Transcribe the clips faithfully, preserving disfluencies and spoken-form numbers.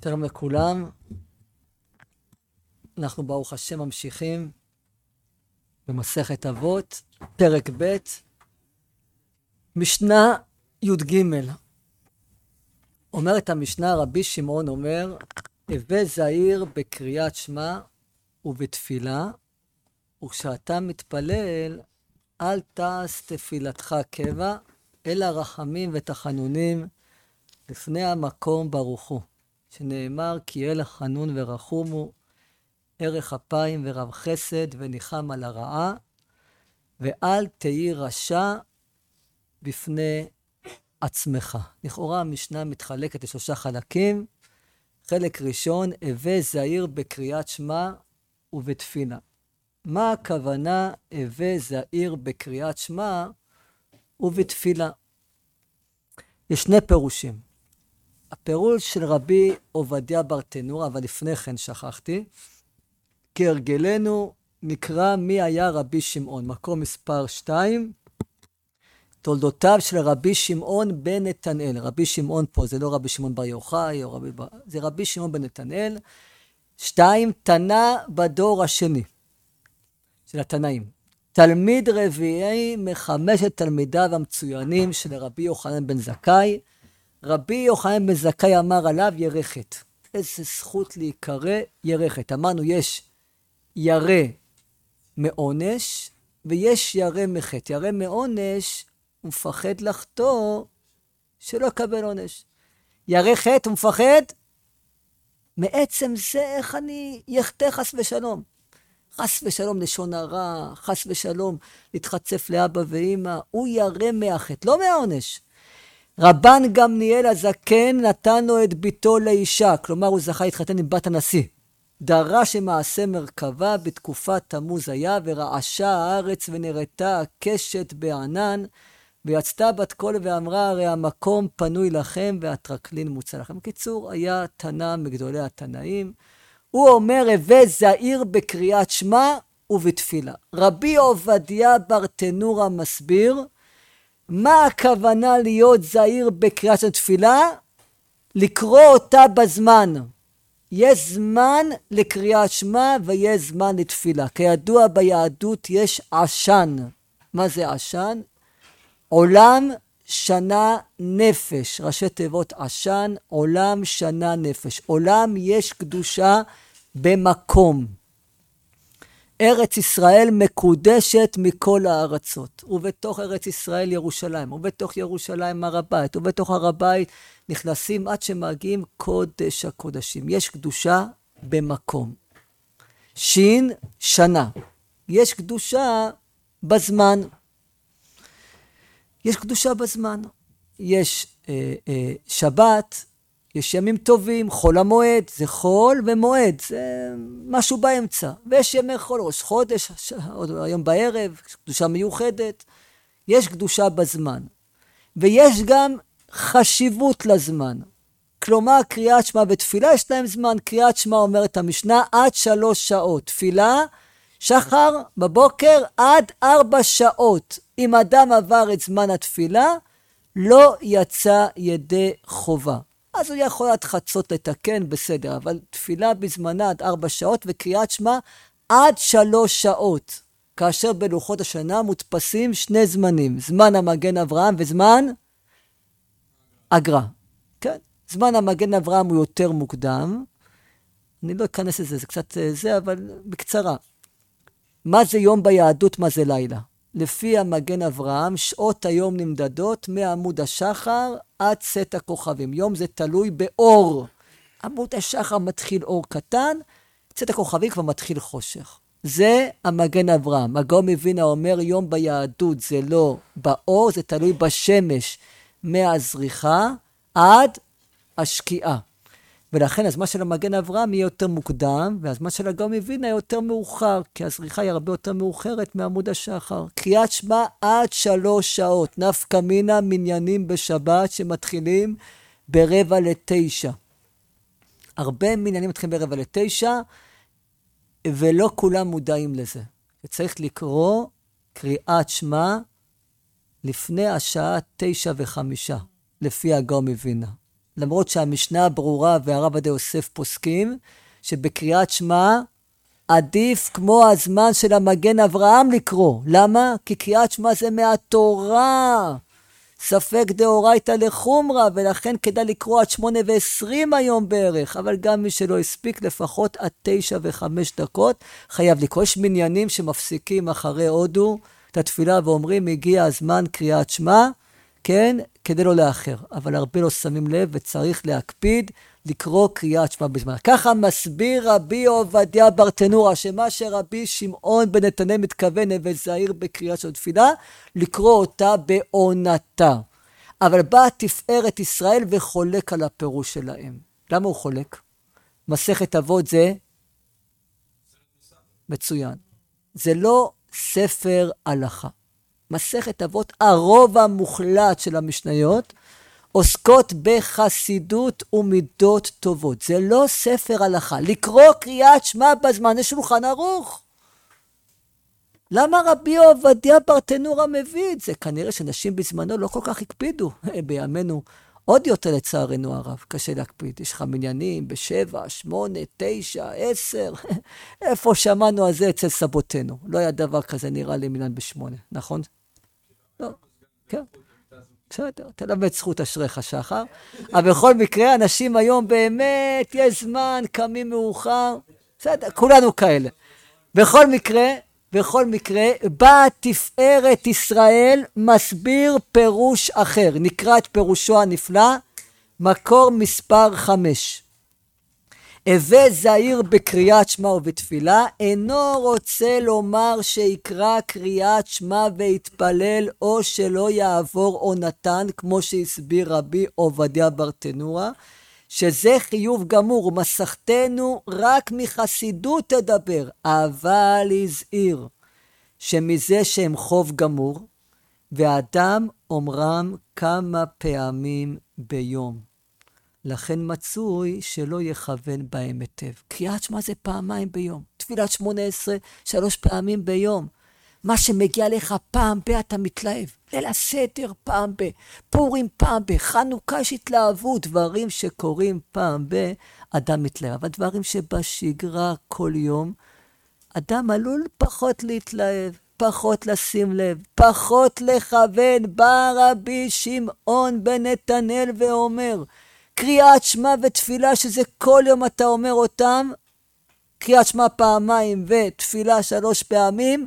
שלום לכולם. אנחנו ברוך השם ממשיכים במסכת אבות, פרק ב', משנה י"ג. אומרת המשנה, רבי שמעון אומר, הווה זהיר בקריאת שמע ובתפילה, וכשאתה מתפלל, אל תעש תפילתך קבע, אלא רחמים ותחנונים לפני המקום ברוך הוא. שנאמר, כי אל חנון ורחום הוא, ערך אפיים ורב חסד וניחם על הרעה, ואל תהי רשע בפני עצמך. לכאורה המשנה מתחלקת לשלושה חלקים. חלק ראשון, הווה זהיר בקריאת שמע ובתפילה. מה הכוונה הווה זהיר בקריאת שמע ובתפילה? יש שני פירושים. הפירוש של רבי עובדיה ברטנורה, אבל לפני כן שכחתי, כהרגלנו נקרא מי היה רבי שמעון, מקום מספר שתיים, תולדותיו של רבי שמעון בן נתנאל. רבי שמעון פה זה לא רבי שמעון בר יוחאי, או רבי בר... זה רבי שמעון בן נתנאל. שתיים, תנא בדור השני של התנאים. תלמיד רביעי מחמשת תלמידיו המצוינים של רבי יוחנן בן זכאי. רבי יוחנן בן זכאי אמר עליו ירחת. איזה זכות להיקרא ירחת. אמרנו יש ירא מעונש ויש ירא מחטא. ירא מעונש הוא מפחד לחטוא שלא יקבל עונש. ירא חטא הוא מפחד מעצם זה איך אני יחטא חס ושלום. חס ושלום לשון הרע, חס ושלום להתחצף לאבא ואמא. הוא ירא מהחטא, לא מהעונש. רבן גמליאל הזקן נתן לו את ביתו לאישה, כלומר הוא זכה להתחתן עם בת הנשיא. דרש שמעשה מרכבה בתקופת תמוז היה, ורעשה הארץ ונראתה הקשת בענן, ויצתה בת קול ואמרה, הרי המקום פנוי לכם והטרקלין מוצא לכם. בקיצור, היה תנא מגדולי התנאים. הוא אומר, הווה זהיר בקריאת שמע ובתפילה. רבי עובדיה ברטנורה מסביר, מה הכוונה להיות זהיר בקריאת תפילה? לקרוא אותה בזמן. יש זמן לקריאת שמע ויש זמן לתפילה. כידוע ביהדות יש עשן. מה זה עשן? עולם שנה נפש. ראשי תיבות עשן, עולם שנה נפש. עולם יש קדושה במקום. ארץ ישראל מקודשת מכל הארצות, ובתוך ארץ ישראל ירושלים, ובתוך ירושלים הר הבית, ובתוך הר הבית נכנסים עד שמגיעים קודש הקודשים. יש קדושה במקום. שין, שנה. יש קדושה בזמן. יש קדושה בזמן. יש אה, אה, שבת, יש ימים טובים, חול המועד, זה חול ומועד, זה משהו באמצע. ויש ימי חול, ראש חודש, היום בערב, קדושה מיוחדת. יש קדושה בזמן. ויש גם חשיבות לזמן. כלומר, קריאת שמע ותפילה יש להם זמן. קריאת שמע אומרת המשנה עד שלוש שעות. תפילה, שחר, בבוקר, עד ארבע שעות. אם אדם עבר את זמן התפילה, לא יצא ידי חובה. אז הוא יכול עד חצות לתקן, בסדר, אבל תפילה בזמנה עד ארבע שעות, וקריאת שמע עד שלוש שעות, כאשר בלוחות השנה מודפסים שני זמנים, זמן המגן אברהם וזמן אגרה. כן, זמן המגן אברהם הוא יותר מוקדם, אני לא אכנס לזה, זה קצת זה, אבל בקצרה. מה זה יום ביהדות, מה זה לילה? לפי המגן אברהם, שעות היום נמדדות מעמוד השחר עד צאת הכוכבים. יום זה תלוי באור. עמוד השחר מתחיל אור קטן, צאת הכוכבים כבר מתחיל חושך. זה המגן אברהם. הגאון מווילנה אומר, יום ביהדות זה לא באור, זה תלוי בשמש מהזריחה עד השקיעה. ולכן הזמן של המגן אברהם יהיה יותר מוקדם, והזמן של הגאון מווילנה יהיה יותר מאוחר, כי הזריחה היא הרבה יותר מאוחרת מעמוד השחר. קריאת שמע עד שלוש שעות, נפקא מינה מניינים בשבת שמתחילים ברבע לתשע. הרבה מניינים מתחילים ברבע לתשע, ולא כולם מודעים לזה. וצריך לקרוא קריאת שמע לפני השעה תשע וחמישה, לפי הגאון מווילנה. למרות שהמשנה ברורה והרב עובדיה יוסף פוסקים, שבקריאת שמע עדיף כמו הזמן של המגן אברהם לקרוא. למה? כי קריאת שמע זה מהתורה. ספק דאורייתא לחומרא, ולכן כדאי לקרוא עד שמונה ועשרים היום בערך, אבל גם מי שלא הספיק לפחות עד תשע וחמש דקות, חייב לקרוא. יש מניינים שמפסיקים אחרי הודו את התפילה ואומרים, הגיע הזמן קריאת שמע, כן, כדי לא לאחר. אבל הרבה לא שמים לב וצריך להקפיד לקרוא קריאת שמע בזמן. ככה מסביר רבי עובדיה ברטנורה, שמה שרבי שמעון בן נתנאל מתכוון וזהיר בקריאת שמע תפילה, לקרוא אותה בעונתה. אבל באה תפארת ישראל וחולק על הפירוש שלהם. למה הוא חולק? מסכת אבות זה מצוין. זה לא ספר הלכה. מסכת אבות, הרוב המוחלט של המשניות, עוסקות בחסידות ומידות טובות. זה לא ספר הלכה. לקרוא קריאת שמע בזמן, יש שולחן ערוך. למה רבי עובדיה ברטנורה מביא את זה? כנראה שאנשים בזמנו לא כל כך הקפידו. בימינו עוד יותר לצערנו הרב, קשה להקפיד. יש לך מניינים בשבע, שמונה, תשע, עשר. איפה שמענו על זה אצל סבותינו? לא היה דבר כזה, נראה לי מניין בשמונה, נכון? לא, כן. בסדר, תלמד זכות אשריך שחר. אבל בכל מקרה, אנשים היום באמת, יש זמן, קמים מאוחר. בסדר, כולנו כאלה. בכל מקרה, בכל מקרה, באה תפארת ישראל מסביר פירוש אחר. נקרא את פירושו הנפלא, מקור מספר חמש. הווה זהיר בקריאת שמע ובתפילה, אינו רוצה לומר שיקרא קריאת שמע ויתפלל, או שלא יעבור עונתן, כמו שהסביר רבי עובדיה ברטנורה, שזה חיוב גמור, ומסכתנו רק מחסידות תדבר, אבל הזהיר שמזה שהם חוב גמור, והאדם אומרם כמה פעמים ביום. לכן מצוי שלא יכוון בהם היטב. קריאת שמע זה פעמיים ביום. תפילת שמונה עשרה, שלוש פעמים ביום. מה שמגיע לך פעם ב, אתה מתלהב. ליל הסדר פעם ב, פורים פעם ב, חנוכה יש התלהבות. דברים שקורים פעם ב, אדם מתלהב. אבל דברים שבשגרה כל יום, אדם עלול פחות להתלהב, פחות לשים לב, פחות לכוון. בא רבי שמעון בן נתנאל ואומר, קריאת שמע ותפילה שזה כל יום אתה אומר אותם, קריאת שמע פעמיים ותפילה שלוש פעמים,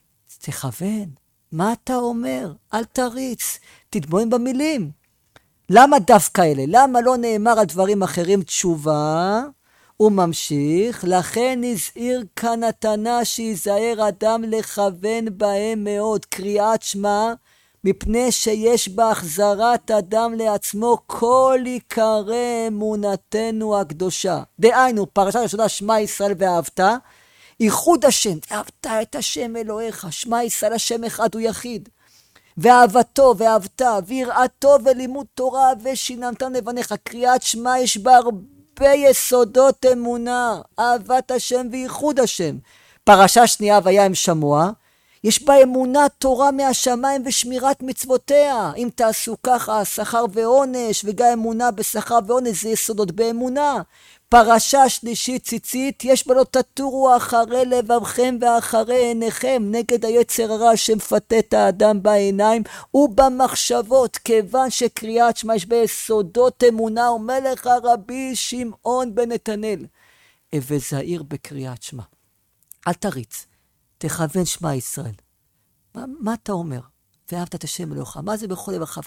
תכוון, מה אתה אומר? אל תריץ, תתבונן במילים. למה דווקא אלה? למה לא נאמר על דברים אחרים תשובה? הוא ממשיך, לכן הזהיר כאן התנא שיזהר אדם לכוון בהם מאוד. קריאת שמע, מפני שיש בה החזרת אדם לעצמו כל עיקרי אמונתנו הקדושה. דהיינו, פרשת ראשונה שמע ישראל ואהבת, ייחוד השם, ואהבת את השם אלוהיך, שמע ישראל השם אחד הוא יחיד. ואהבתו ואהבת, ויראתו ולימוד תורה ושיננתם לבניך. קריאת שמע יש בה הרבה יסודות אמונה, אהבת השם וייחוד השם. פרשה שנייה והיה עם שמוע, יש בה אמונה תורה מהשמיים ושמירת מצוותיה. אם תעשו ככה, שכר ועונש, וגם אמונה בשכר ועונש, זה יסודות באמונה. פרשה שלישית ציצית, יש בה לא תטורו אחרי לבבכם ואחרי עיניכם, נגד היצר הרע שמפתה את האדם בעיניים ובמחשבות, כיוון שקריאת שמע יש בה יסודות אמונה. אומר לך רבי שמעון בן נתנאל, הווה זהיר בקריאת שמע. אל תריץ. תכוון שמע ישראל. מה, מה אתה אומר? ואהבת את השם אלוהיך. מה זה בכל לבבך?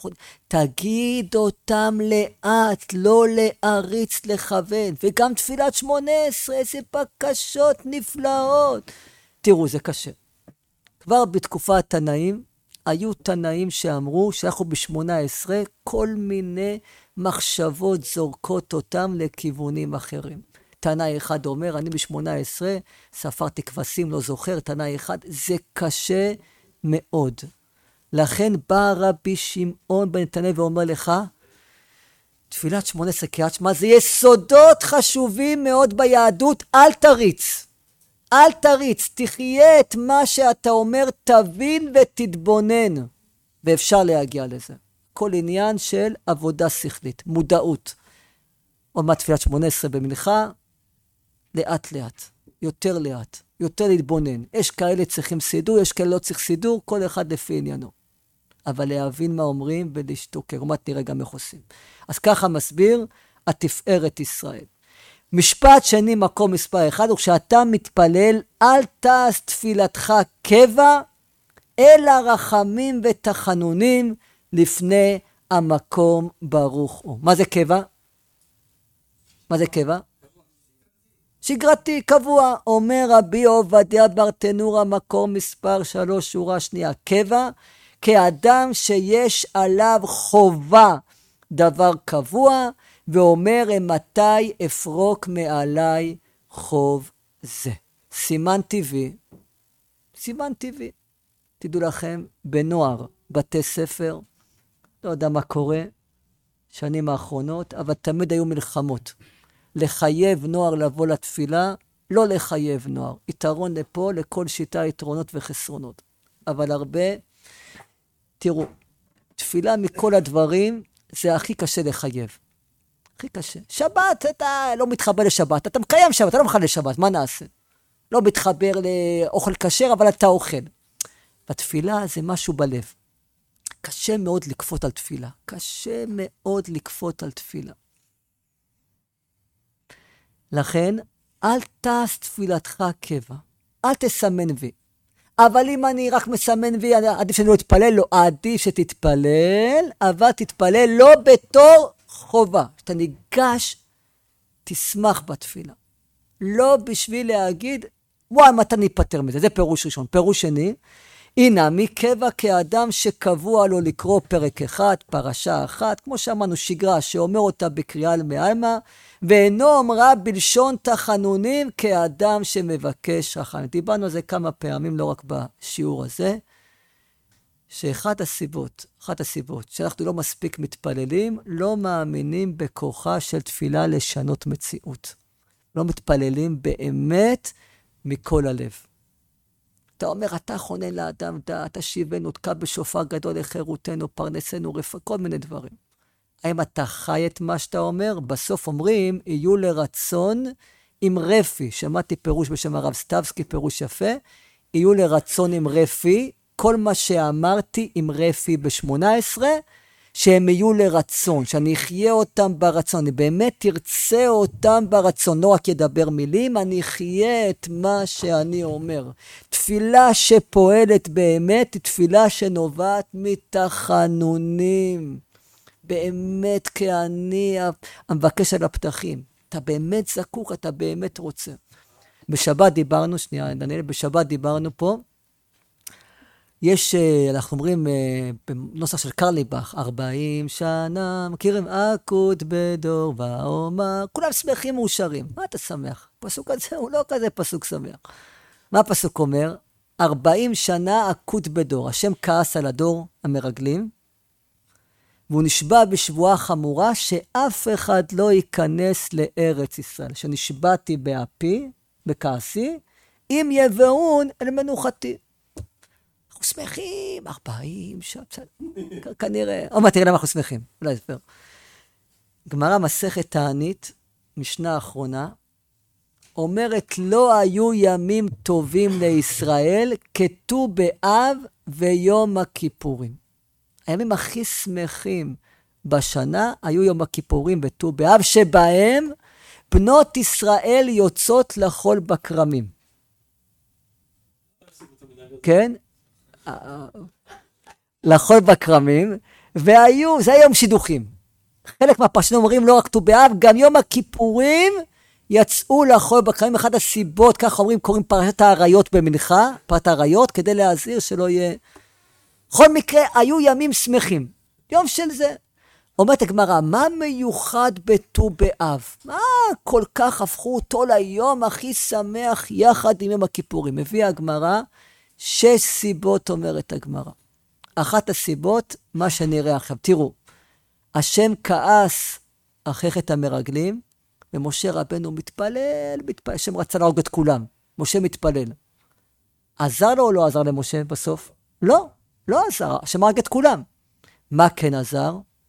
תגיד אותם לאט, לא להריץ לכוון. וגם תפילת שמונה עשרה, איזה בקשות נפלאות. תראו, זה קשה. כבר בתקופת תנאים, היו תנאים שאמרו שאנחנו ב-שמונה עשרה, כל מיני מחשבות זורקות אותם לכיוונים אחרים. תנאי אחד אומר, אני ב-שמונה עשרה, ספרתי כבשים, לא זוכר, תנאי אחד, זה קשה מאוד. לכן בא רבי שמעון בן נתנאל ואומר לך, תפילת שמונה עשרה קריאת שמע, זה יסודות חשובים מאוד ביהדות, אל תריץ. אל תריץ, תחיה את מה שאתה אומר, תבין ותתבונן. ואפשר להגיע לזה. כל עניין של עבודה שכלית, מודעות. עוד מעט תפילת שמונה עשרה במנחה, לאט לאט, יותר לאט, יותר להתבונן. יש כאלה צריכים סידור, יש כאלה לא צריך סידור, כל אחד לפי עניינו. אבל להבין מה אומרים ולשתוקר, ומת נראה גם איך עושים. אז ככה מסביר התפארת ישראל. משפט שני, מקום מספר אחד, וכשאתה מתפלל, אל תעש תפילתך קבע, אלא רחמים ותחנונים לפני המקום ברוך הוא. מה זה קבע? מה זה קבע? שגרתי, קבוע, אומר רבי עובדיה ברטנורה, מקום מספר שלוש, שורה שנייה, קבע, כאדם שיש עליו חובה דבר קבוע, ואומר מתי אפרוק מעליי חוב זה. סימן טבעי, סימן טבעי. תדעו לכם, בנוער, בתי ספר, לא יודע מה קורה, שנים האחרונות, אבל תמיד היו מלחמות. לחייב נוער לבוא לתפילה, לא לחייב נוער. יתרון לפה, לכל שיטה יתרונות וחסרונות. אבל הרבה, תראו, תפילה מכל הדברים, זה הכי קשה לחייב. הכי קשה. שבת, אתה לא מתחבר לשבת, אתה מקיים שבת, אתה לא מחלל לשבת, מה נעשה? לא מתחבר לאוכל כשר, אבל אתה אוכל. בתפילה זה משהו בלב. קשה מאוד לקפות על תפילה. קשה מאוד לקפות על תפילה. לכן, אל תעש תפילתך קבע. אל תסמן וי. אבל אם אני רק מסמן וי, עדיף שאני לא אתפלל, לא, עדיף שתתפלל, אבל תתפלל לא בתור חובה. כשאתה ניגש, תשמח בתפילה. לא בשביל להגיד, וואי, מתי ניפטר מזה? זה פירוש ראשון. פירוש שני, הנה, מקבע כאדם שקבוע לו לקרוא פרק אחד, פרשה אחת, כמו שאמרנו, שגרה, שאומר אותה בקריאה למעלמה, ואינו אמרה בלשון תחנונים כאדם שמבקש רחמים. דיברנו על זה כמה פעמים, לא רק בשיעור הזה, שאחת הסיבות, אחת הסיבות, שאנחנו לא מספיק מתפללים, לא מאמינים בכוחה של תפילה לשנות מציאות. לא מתפללים באמת מכל הלב. אתה אומר, אתה חונן לאדם דעת, תשיבנו, תקע בשופר גדול לחירותנו, פרנסנו, רפא, כל מיני דברים. האם אתה חי את מה שאתה אומר? בסוף אומרים, יהיו לרצון עם רפי. שמעתי פירוש בשם הרב סטבסקי, פירוש יפה. יהיו לרצון עם רפי, כל מה שאמרתי עם רפי ב-שמונה עשרה, שהם יהיו לרצון, שאני אחיה אותם ברצון, אני באמת תרצה אותם ברצון, לא רק ידבר מילים, אני אחיה את מה שאני אומר. תפילה שפועלת באמת, היא תפילה שנובעת מתחנונים. באמת כאני המבקש על הפתחים. אתה באמת זקוק, אתה באמת רוצה. בשבת דיברנו, שנייה, דניאל, בשבת דיברנו פה, יש, אנחנו אומרים, בנוסח של קרליבך, ארבעים שנה, מכירים? אקוט בדור ואומר, כולם שמחים מאושרים. מה אתה שמח? פסוק הזה הוא לא כזה פסוק שמח. מה הפסוק אומר? ארבעים שנה אקוט בדור. השם כעס על הדור המרגלים, והוא נשבע בשבועה חמורה שאף אחד לא ייכנס לארץ ישראל. שנשבעתי באפי, בכעסי, אם יבואון אל מנוחתי. אנחנו שמחים, ארבעים, כנראה, או מה, תראה למה אנחנו שמחים, אולי אספר. גמרא מסכת תענית, משנה האחרונה, אומרת, לא היו ימים טובים לישראל, כתו באב ויום הכיפורים. הימים הכי שמחים בשנה, היו יום הכיפורים ותו באב, שבהם בנות ישראל יוצאות לחול בכרמים. כן? לחול בכרמים, והיו, זה היום שידוכים. חלק מהפרשנים אומרים לא רק תו באב, גם יום הכיפורים יצאו לחול בכרמים. אחת הסיבות, כך אומרים, קוראים פרשת העריות במנחה, פרשת העריות, כדי להזהיר שלא יהיה. בכל מקרה, היו ימים שמחים. יום של זה. אומרת הגמרא, מה מיוחד בתו באב? מה כל כך הפכו אותו ליום הכי שמח יחד עם יום הכיפורים? הביאה הגמרא, שש סיבות אומרת הגמרא. אחת הסיבות, מה שנראה עכשיו. תראו, השם כעס אחרי חטא המרגלים, ומשה רבנו מתפלל, מתפלל, השם רצה להרוג את כולם. משה מתפלל. עזר לו או לא עזר למשה בסוף? לא, לא עזר, השם הרג את כולם. מה כן עזר?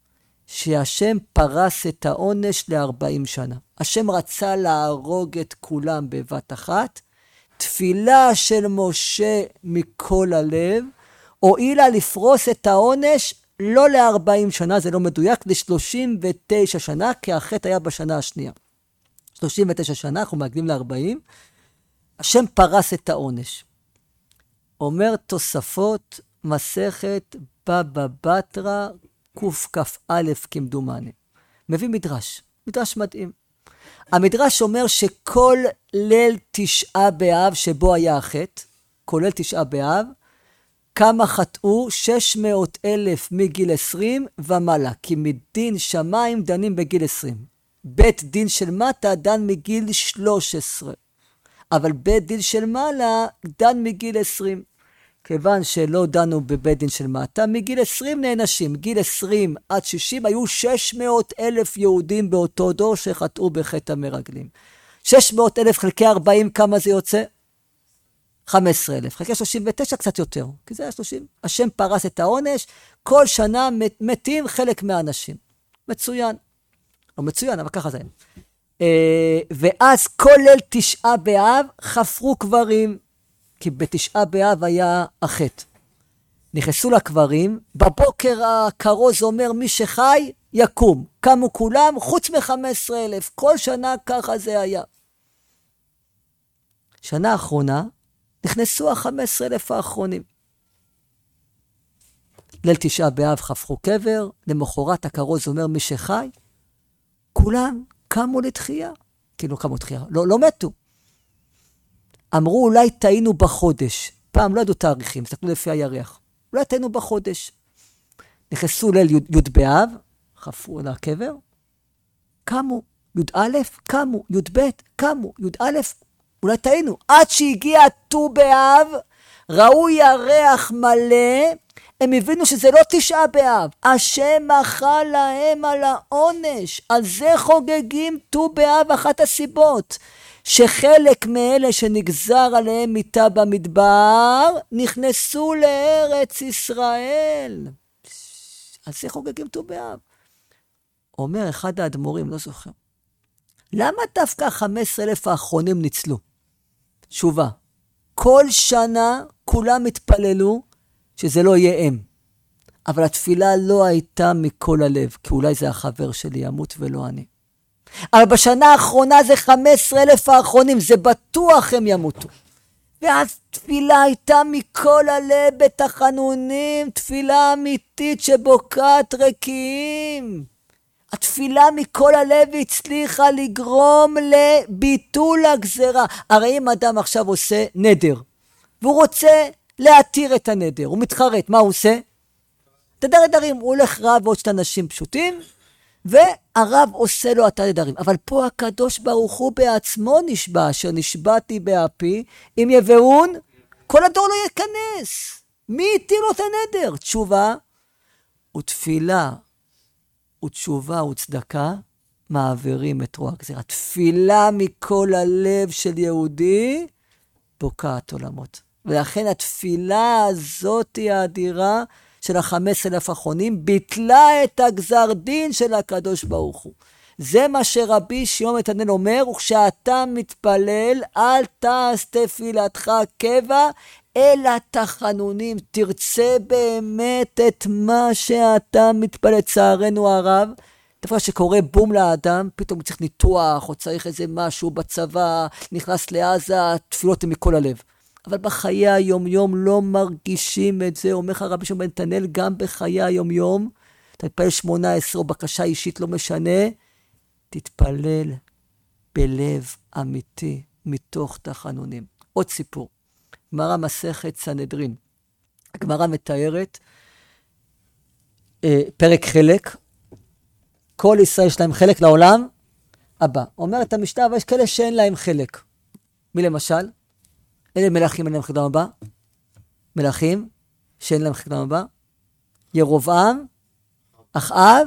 שהשם פרס את העונש ל-ארבעים שנה. השם רצה להרוג את כולם בבת אחת. תפילה של משה מכל הלב, הועילה לפרוס את העונש לא ל-ארבעים שנה, זה לא מדויק, ל-שלושים ותשע שנה, כי החטא היה בשנה השנייה. שלושים ותשע שנה, אנחנו מעגלים ל-ארבעים. השם פרס את העונש. אומר תוספות, מסכת בבא בתרא, קכ"א כמדומני. מביא מדרש, מדרש מדהים. המדרש אומר שכל ליל תשעה באב שבו היה החטא, כולל תשעה באב, כמה חטאו? שש מאות אלף מגיל עשרים ומעלה, כי מדין שמיים דנים בגיל עשרים. בית דין של מטה דן מגיל שלוש עשרה, אבל בית דין של מעלה דן מגיל עשרים. כיוון שלא דנו בבית דין של מטה, מגיל עשרים נענשים. גיל עשרים עד שישים היו שש מאות אלף יהודים באותו דור שחטאו בחטא המרגלים. שש מאות אלף חלקי ארבעים, כמה זה יוצא? חמישה עשר אלף. חלקי שלושים ותשע קצת יותר, כי זה היה שלושים. השם פרס את העונש, כל שנה מתים חלק מהאנשים. מצוין. לא מצוין, אבל ככה זה. ואז כל ליל תשעה באב חפרו קברים, כי בתשעה באב היה החטא. נכנסו לקברים, בבוקר הכרוז אומר מי שחי יקום. קמו כולם חוץ מ-חמישה עשר אלף. כל שנה ככה זה היה. שנה האחרונה נכנסו ה-חמישה עשר אלף האחרונים. ליל תשעה באב חפרו קבר, למחרת הכרוז אומר מי שחי, כולם קמו לתחייה. כאילו קמו לתחייה, לא, לא מתו. אמרו אולי טעינו בחודש. פעם לא ידעו תאריכים, הסתכלו לפי הירח. אולי טעינו בחודש. נכנסו ליל י' באב, חפרו לקבר, קמו, י"א, קמו, י"ב, קמו, י"א, אולי טעינו. עד שהגיע ט"ו באב, ראו ירח מלא, הם הבינו שזה לא תשעה באב. השם מחל להם על העונש. על זה חוגגים ט"ו באב, אחת הסיבות. שחלק מאלה שנגזר עליהם מיתה במדבר, נכנסו לארץ ישראל. על זה חוגגים ט"ו באב. אומר אחד האדמו"רים, לא זוכר. למה דווקא חמישה עשר אלף האחרונים ניצלו? תשובה. כל שנה כולם התפללו שזה לא יהיה הם. אבל התפילה לא הייתה מכל הלב, כי אולי זה החבר שלי ימות ולא אני. אבל בשנה האחרונה זה חמישה עשר אלף האחרונים, זה בטוח הם ימותו. ואז תפילה הייתה מכל הלב בתחנונים, תפילה אמיתית שבוקעת רקיעים. התפילה מכל הלב הצליחה לגרום לביטול הגזרה. הרי אם אדם עכשיו עושה נדר, והוא רוצה להתיר את הנדר, הוא מתחרט, מה הוא עושה? תדר נדרים, הוא הולך רב ועוד שתי אנשים פשוטים, והרב עושה לו את הנדרים. אבל פה הקדוש ברוך הוא בעצמו נשבע, אשר נשבעתי באפי, אם יבואון, כל הדור לא ייכנס. מי התיר לו את הנדר? תשובה ותפילה ותשובה וצדקה מעבירים את רוע הגזירה. תפילה מכל הלב של יהודי בוקעת עולמות. ולכן התפילה הזאת היא האדירה של החמישה עשר אלף האחרונים, ביטלה את הגזר דין של הקדוש ברוך הוא. זה מה שרבי שמעון נתנאל אומר, וכשאתה מתפלל, אל תעש תפילתך קבע, אלא תחנונים. תרצה באמת את מה שאתה מתפלל. צערנו הרב, דבר שקורה בום לאדם, פתאום הוא צריך ניתוח, או צריך איזה משהו בצבא, נכנס לעזה, תפילות מכל הלב. אבל בחיי היום-יום לא מרגישים את זה. אומר לך רבי שמעון נתנאל, גם בחיי היום-יום, אתה מתפלל שמונה עשרה או בקשה אישית, לא משנה, תתפלל בלב אמיתי, מתוך תחנונים. עוד סיפור. גמרא מסכת סנהדרין. הגמרא מתארת, אה, פרק חלק, כל ישראל יש להם חלק לעולם הבא. אומרת המשנה, אבל יש כאלה שאין להם חלק. מי למשל? אלה מלאכים אין להם חלק לעולם הבא. מלאכים שאין להם חלק לעולם הבא. ירובעם, אחאב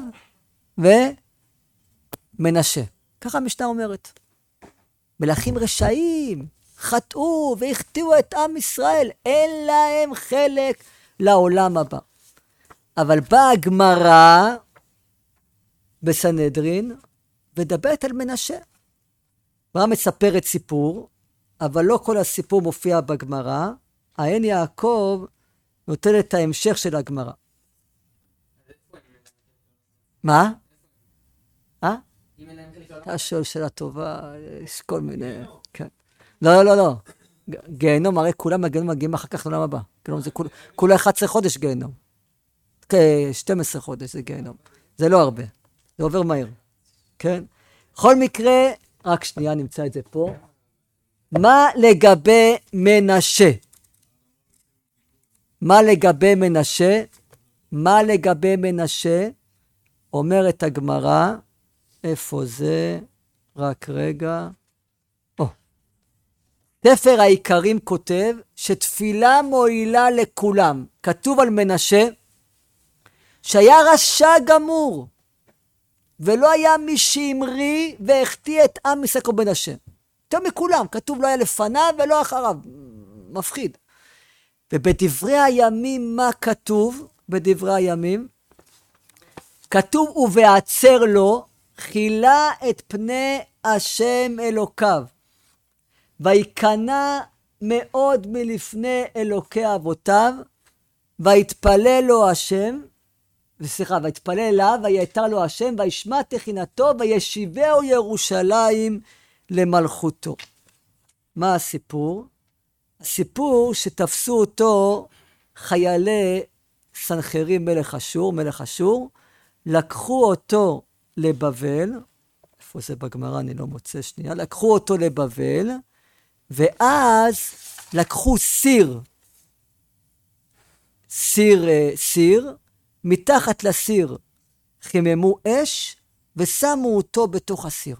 ומנשה. ככה המשנה אומרת. מלאכים רשעים, חטאו והחטיאו את עם ישראל. אין להם חלק לעולם הבא. אבל באה הגמרא בסנהדרין, ודברת על מנשה. הגמרא מספרת סיפור, אבל לא כל הסיפור מופיע בגמרא. העין יעקב נותן את ההמשך של הגמרא. מה? אה? אתה שואל שאלה טובה, יש כל מיני... כן. לא, לא, לא. גיהנום, הרי כולם הגיהנום מגיעים אחר כך לעולם הבא. זה כולה אחד עשר חודש גיהנום. שתים עשרה חודש זה גיהנום. זה לא הרבה. זה עובר מהר. כן? בכל מקרה, רק שנייה, נמצא את זה פה. מה לגבי מנשה? מה לגבי מנשה? מה לגבי מנשה? אומרת הגמרא, איפה זה? רק רגע. או. ספר העיקרים כותב שתפילה מועילה לכולם. כתוב על מנשה שהיה רשע גמור, ולא היה מי שהמריא והחטיא את עם ישראל כמו מנשה. יותר מכולם, כתוב לא היה לפניו ולא אחריו. מפחיד. ובדברי הימים מה כתוב? בדברי הימים כתוב ובעצר לו חילה את פני השם אלוקיו ויקנא מאוד מלפני אלוקי אבותיו ויתפלל לו השם וסליחה ויתפלל אליו ויתר לו השם וישמע תחינתו וישיבהו ירושלים למלכותו. מה הסיפור? הסיפור שתפסו אותו חיילי סנחריב מלך אשור, מלך אשור, לקחו אותו לבבל, איפה זה בגמרא, אני לא מוצא שנייה, לקחו אותו לבבל, ואז לקחו סיר, סיר, סיר, מתחת לסיר חיממו אש, ושמו אותו בתוך הסיר.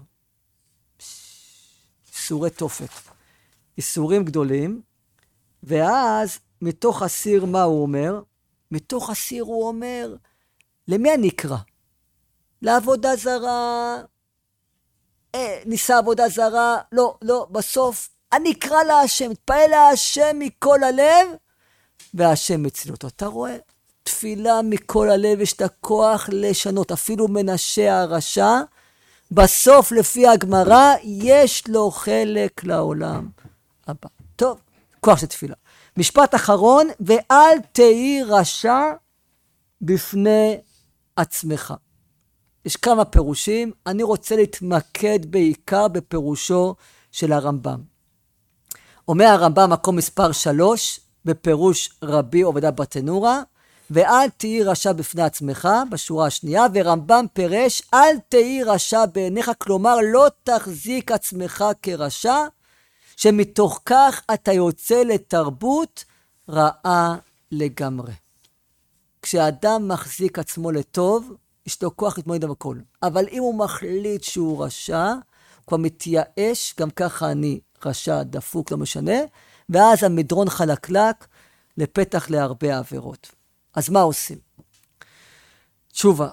איסורי תופת, איסורים גדולים, ואז מתוך הסיר מה הוא אומר? מתוך הסיר הוא אומר, למי אני אקרא? לעבודה זרה, אה, ניסה עבודה זרה, לא, לא, בסוף אני אקרא להשם, התפעל להשם מכל הלב, והשם מציל אותו. אתה רואה? תפילה מכל הלב, יש את הכוח לשנות, אפילו מנשה הרשע, בסוף לפי הגמרא, יש לו חלק לעולם הבא. טוב, כוח של תפילה. משפט אחרון, ואל תהי רשע בפני עצמך. יש כמה פירושים, אני רוצה להתמקד בעיקר בפירושו של הרמב"ם. אומר הרמב"ם מקום מספר שלוש, בפירוש רבי עובדיה ברטנורה, ואל תהי רשע בפני עצמך, בשורה השנייה, ורמב"ם פירש, אל תהי רשע בעיניך, כלומר לא תחזיק עצמך כרשע, שמתוך כך אתה יוצא לתרבות רעה לגמרי. כשאדם מחזיק עצמו לטוב, יש לו כוח להתמודד עם הכל. אבל אם הוא מחליט שהוא רשע, הוא כבר מתייאש, גם ככה אני רשע, דפוק, לא משנה, ואז המדרון חלקלק לפתח להרבה עבירות. אז מה עושים? תשובה.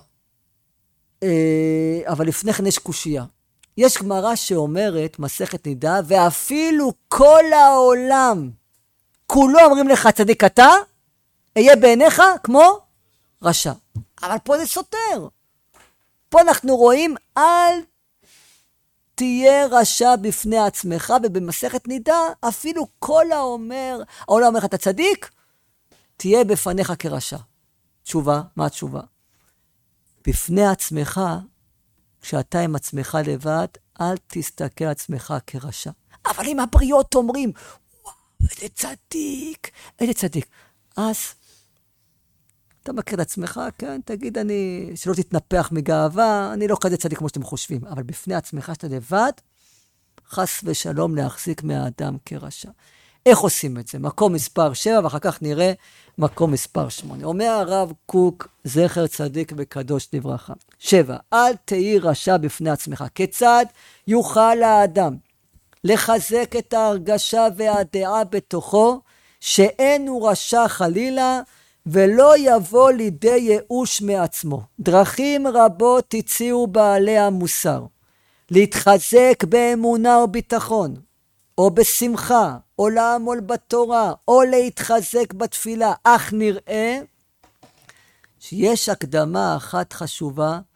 אה, אבל לפני כן יש קושייה. יש גמרא שאומרת, מסכת נידה, ואפילו כל העולם, כולו אומרים לך, צדיק אתה, אהיה בעיניך כמו רשע. אבל פה זה סותר. פה אנחנו רואים, אל תהיה רשע בפני עצמך, ובמסכת נידה, אפילו כל האומר, העולם אומר לך, אתה צדיק, תהיה בפניך כרשע. תשובה, מה התשובה? בפני עצמך, כשאתה עם עצמך לבד, אל תסתכל על עצמך כרשע. אבל אם הבריות אומרים, וואו, איזה צדיק, איזה צדיק. אז אתה מכיר את עצמך, כן, תגיד אני, שלא תתנפח מגאווה, אני לא כזה צדיק כמו שאתם חושבים. אבל בפני עצמך שאתה לבד, חס ושלום להחזיק מהאדם כרשע. איך עושים את זה? מקום מספר שבע, ואחר כך נראה מקום מספר שמונה. אומר הרב קוק, זכר צדיק וקדוש לברכה. שבע, אל תהי רשע בפני עצמך. כיצד יוכל האדם לחזק את ההרגשה והדעה בתוכו, שאין הוא רשע חלילה, ולא יבוא לידי ייאוש מעצמו. דרכים רבות הציעו בעלי המוסר, להתחזק באמונה וביטחון, או בשמחה, או לעמול בתורה, או להתחזק בתפילה. אך נראה שיש הקדמה אחת חשובה,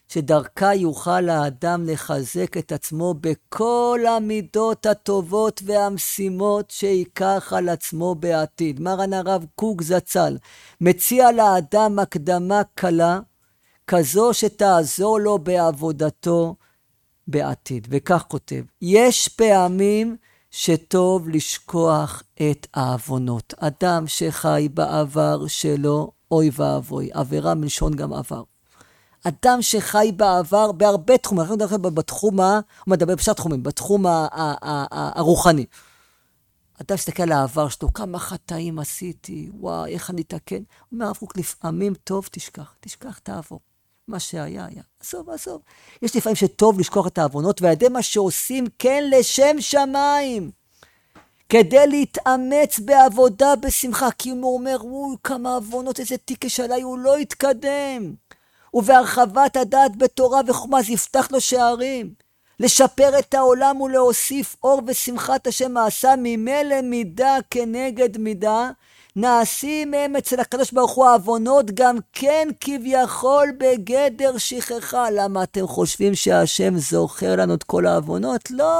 שדרכה יוכל האדם לחזק את עצמו בכל המידות הטובות והמשימות שיקח על עצמו בעתיד. מרן הרב קוק זצ"ל מציע לאדם הקדמה קלה, כזו שתעזור לו בעבודתו בעתיד. וכך כותב, יש פעמים שטוב לשכוח את העוונות. אדם שחי בעבר שלו, אוי ואבוי, עבירה מלשון גם עבר. אדם שחי בעבר בהרבה תחומים, אנחנו מדברים בתחום, הוא מדבר בשעת תחומים, בתחום הרוחני. אדם שתקל על העבר שלו, כמה חטאים עשיתי, וואי, איך אני אתקן. הוא אומר, הפוך, לפעמים טוב תשכח, תשכח תעבור. מה שהיה היה, עזוב, עזוב. יש לפעמים שטוב לשכוח את העוונות, ועדי מה שעושים כן לשם שמיים. כדי להתאמץ בעבודה בשמחה, כי הוא אומר, אוי, כמה עוונות, איזה תיקש עליי, הוא לא יתקדם. ובהרחבת הדעת בתורה וחוכמה, זה יפתח לו שערים. לשפר את העולם ולהוסיף אור ושמחת השם מעשה, ממילא מידה כנגד מידה, נעשים מהם אצל הקדוש ברוך הוא העוונות, גם כן כביכול בגדר שכחה. למה אתם חושבים שהשם זוכר לנו את כל העוונות? לא.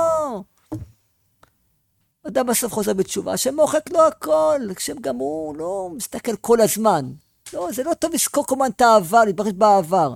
אדם בסוף חוזר בתשובה, השם מוחק לו הכל, השם גם הוא לא מסתכל כל הזמן. לא, זה לא טוב לזכור כמובן את העבר, להתבחש בעבר.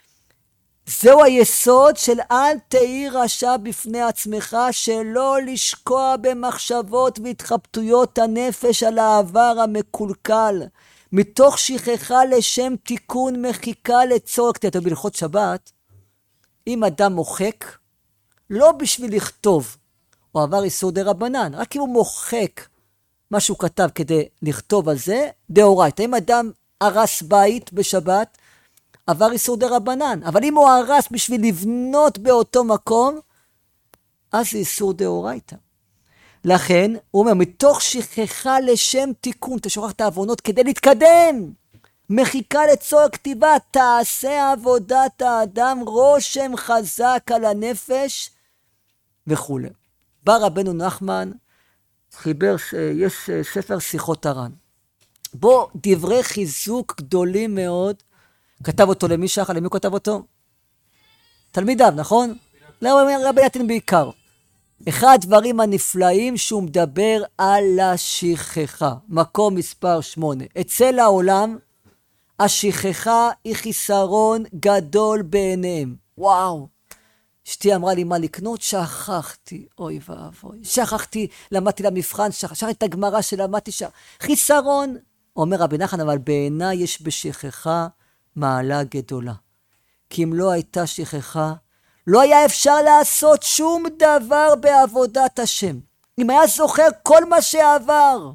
זהו היסוד של אל תהי רשע בפני עצמך, שלא לשקוע במחשבות והתחבטויות הנפש על העבר המקולקל, מתוך שכחה לשם תיקון מחיקה לצורך. תראו, בהלכות שבת, אם אדם מוחק, לא בשביל לכתוב, הוא עבר איסור דרבנן, רק אם הוא מוחק מה שהוא כתב כדי לכתוב על זה, דאורייתא. אם אדם הרס בית בשבת, עבר איסור דרבנן, אבל אם הוא הרס בשביל לבנות באותו מקום, אז זה איסור דאורייתא. לכן, הוא אומר, מתוך שכחה לשם תיקון, תשוכח את העוונות כדי להתקדם, מחיקה לצורך כתיבה, תעשה עבודת האדם רושם חזק על הנפש וכו'. בא רבנו נחמן, חיבר, יש ספר שיחות הר"ן. בו דברי חיזוק גדולים מאוד, כתב אותו למי שחר, למי כתב אותו? תלמידיו, נכון? רבי נתן בעיקר. אחד הדברים הנפלאים שהוא מדבר על השכחה, מקום מספר שמונה. אצל העולם, השכחה היא חיסרון גדול בעיניהם. וואו. אשתי אמרה לי מה לקנות, שכחתי, אוי ואבוי. שכחתי, למדתי למבחן, שכחתי את הגמרא שלמדתי שם. חיסרון, אומר רבי נחמן, אבל בעיניי יש בשכחה מעלה גדולה. כי אם לא הייתה שכחה, לא היה אפשר לעשות שום דבר בעבודת השם. אם היה זוכר כל מה שעבר,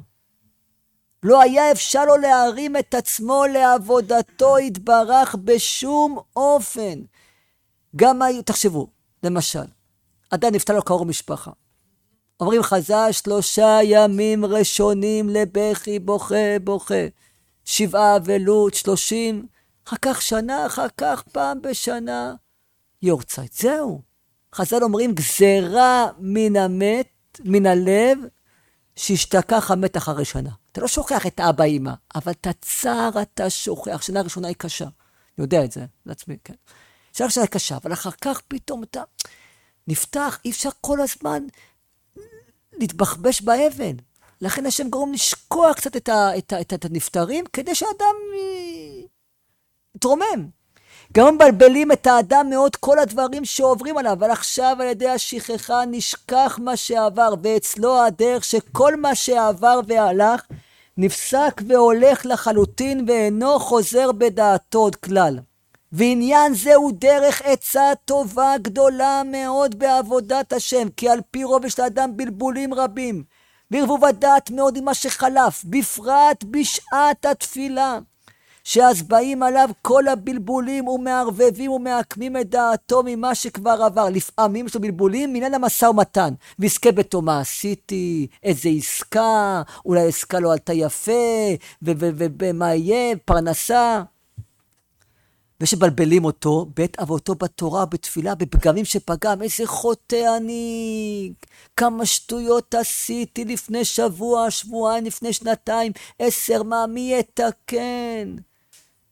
לא היה אפשר לו להרים את עצמו לעבודתו יתברך בשום אופן. גם היו, תחשבו, למשל, אדם נפטר לו קרוב משפחה. אומרים חז"ל, שלושה ימים ראשונים לבכי בוכה בוכה. שבעה אבלות, שלושים, אחר כך שנה, אחר כך פעם בשנה, יורצייט. זהו. חז"ל אומרים, גזרה מן המת, מן הלב, שהשתכח המת אחרי שנה. אתה לא שוכח את אבא אמא, אבל את הצער אתה שוכח. שנה ראשונה היא קשה. אני יודע את זה, לעצמי, כן. שנה ראשונה היא קשה, אבל אחר כך פתאום אתה נפתח, אי אפשר כל הזמן להתבחבש באבן. לכן השם גורם לשקוע קצת את, ה, את, ה, את, את הנפטרים, כדי שהאדם יתרומם. גם מבלבלים את האדם מאוד כל הדברים שעוברים עליו, אבל עכשיו על ידי השכחה נשכח מה שעבר, ואצלו הדרך שכל מה שעבר והלך, נפסק והולך לחלוטין, ואינו חוזר בדעתו עוד כלל. ועניין זה הוא דרך עצה טובה גדולה מאוד בעבודת השם, כי על פי רוב יש לאדם בלבולים רבים, וערבוב הדעת מאוד עם מה שחלף, בפרט בשעת התפילה, שאז באים עליו כל הבלבולים ומערבבים ומעקמים את דעתו ממה שכבר עבר. לפעמים יש לו בלבולים מעניין המשא ומתן, ועסקה ביתו, מה עשיתי, איזה עסקה, אולי עסקה לא עלתה יפה, ומה יהיה, פרנסה. ושבלבלים אותו, בית אבותו בתורה, בתפילה, בפגמים שפגם, איזה חוטא אני, כמה שטויות עשיתי לפני שבוע, שבועיים, לפני שנתיים, עשר, מה, מי יתקן?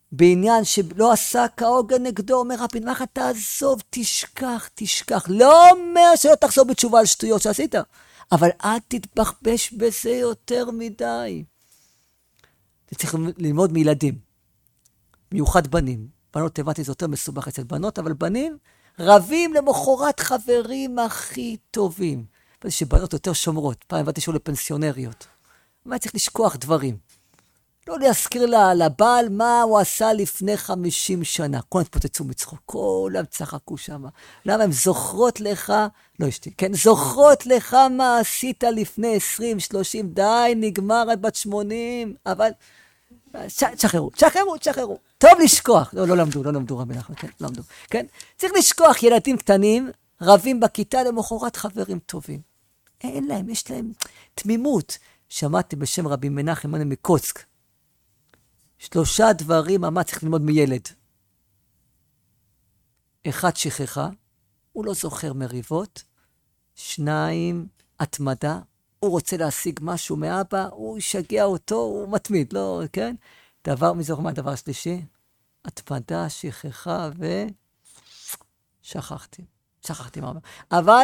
בעניין שלא עשה כהוגן נגדו, אומר רבי נחמן, תעזוב, תשכח, תשכח. לא אומר שלא תחזור בתשובה על שטויות שעשית, אבל אל תתבחבש בזה יותר מדי. צריך ללמוד מילדים, מיוחד בנים. בנות הבנתי זה יותר מסובך אצל בנות, אבל בנים רבים למחרת חברים הכי טובים. שבנות יותר שומרות, פעם הבנתי שהוא לפנסיונריות. מה צריך לשכוח דברים? לא להזכיר לה, לבעל מה הוא עשה לפני חמישים שנה. כולם התפוצצו מצחוק, כולם צחקו שם. למה הם זוכרות לך, לא אשתי, כן, זוכרות לך מה עשית לפני עשרים, שלושים, די, נגמר עד בת שמונים, אבל ש, תשחררו, תשחררו, תשחררו. טוב לשכוח, לא, לא למדו, לא למדו רבי נחמן, כן, לא למדו, כן. צריך לשכוח ילדים קטנים, רבים בכיתה למחרת חברים טובים. אין להם, יש להם תמימות. שמעתי בשם רבי מנחם מנה מקוצק, שלושה דברים מה צריך ללמוד מילד. אחד, שכחה, הוא לא זוכר מריבות. שניים, התמדה, הוא רוצה להשיג משהו מאבא, הוא ישגע אותו, הוא מתמיד, לא, כן? דבר, מי זוכר מה הדבר השלישי? התמדה, שכחה ו... שכחתי. שכחתי מה אומר. אבל,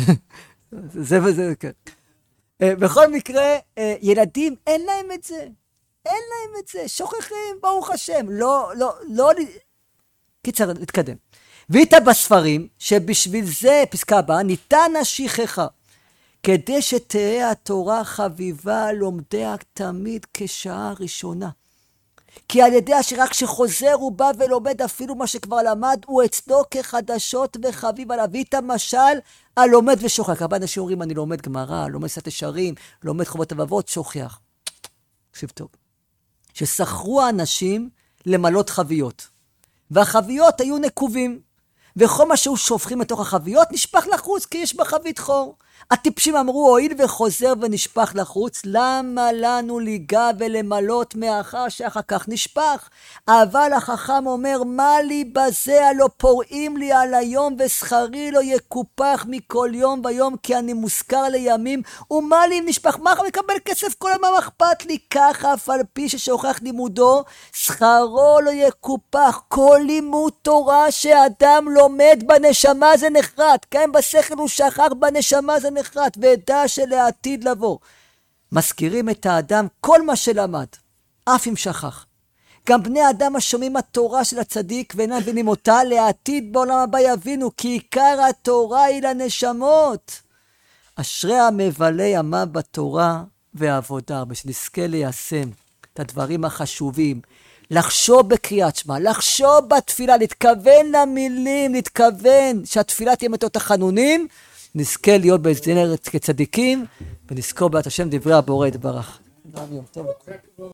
זה וזה, כן. בכל מקרה, ילדים, אין להם את זה. אין להם את זה, שוכחים, ברוך השם, לא, לא, לא, קיצר, נתקדם. ואיתה בספרים, שבשביל זה, פסקה הבאה, ניתן השכחה, כדי שתהיה התורה חביבה לומדיה תמיד כשעה ראשונה. כי על ידי שרק שחוזר הוא בא ולומד אפילו מה שכבר למד, הוא אצלו כחדשות וחביב עליו. ואיתה משל, הלומד ושוכח. הרבה אנשים אומרים, אני לומד גמרא, לומד סת ישרים, לומד חובות אבבות, שוכח. תקשיב טוב. ששכרו האנשים למלות חביות, והחביות היו נקובים, וכל מה שהוא שופכים מתוך החביות נשפך לחוץ, כי יש בחבית חור. הטיפשים אמרו, הועיל וחוזר ונשפך לחוץ, למה לנו ליגע ולמלות מאחר שאחר כך נשפך? אבל החכם אומר, מה לי בזה, הלא פורעים לי על היום, ושכרי לא יקופח מכל יום ויום, כי אני מוזכר לימים, ומה לי אם נשפך? מה מקבל כסף כל מה אכפת לי? ככה אף על פי ששוכח לימודו, שכרו לא יקופח. כל לימוד תורה שאדם לומד בנשמה זה נחרט, כן, בשכל הוא שכח, בנשמה זה נחרט, וידע שלעתיד לבוא. מזכירים את האדם כל מה שלמד, אף אם שכח. גם בני אדם השומעים התורה של הצדיק ואינם מבינים אותה, לעתיד בעולם הבא יבינו, כי עיקר התורה היא לנשמות. אשרי המבלה ימיו בתורה והעבודה, ושנזכה ליישם את הדברים החשובים, לחשוב בקריאת שמע, לחשוב בתפילה, להתכוון למילים, להתכוון שהתפילה תהיה מתות החנונים, נזכה להיות בהזדמנות כצדיקים, ונזכור בעזרת השם דברי הבורא יתברך.